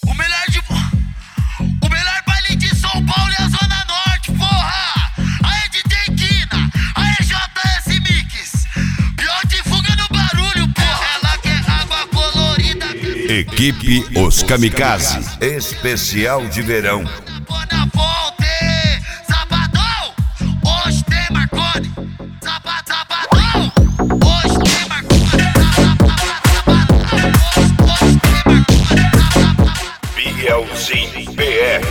O melhor de... O melhor baile de São Paulo é a Zona Norte, porra! Aê, DJ Kina! Aê, JS Mix! Pior de fuga no barulho, porra! Ela quer água colorida. Equipe Os Kamikaze, especial de verão. Na fonte, Sabadão! Hoje tem Marconi! Sabadão! Hoje tem Marconi! Bielzinho BR.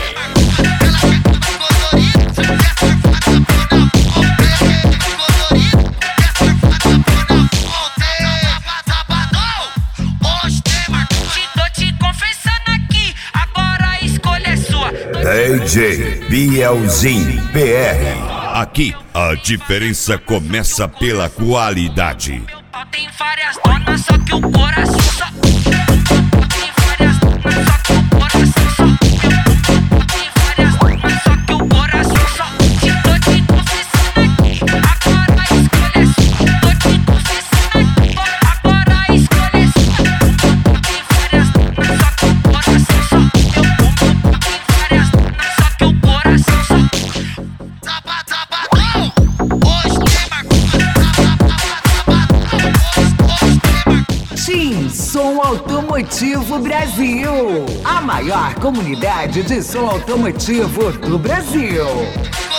DJ Bielzinho BR. Aqui a diferença começa pela qualidade. Tem várias donas, só que o coração só. Tem várias donas, só que o coração só. Tem várias donas, só que o coração só. Te tô te confessando aqui, agora a escolha é sua. Tô te confessando aqui, agora a escolha é sua. Tem várias donas, só que o coração só. Tem várias donas, só que o coração só. Sabadão! Hoje tem Marconi! TIM Som Automotivo Brasil, a maior comunidade de som automotivo do Brasil.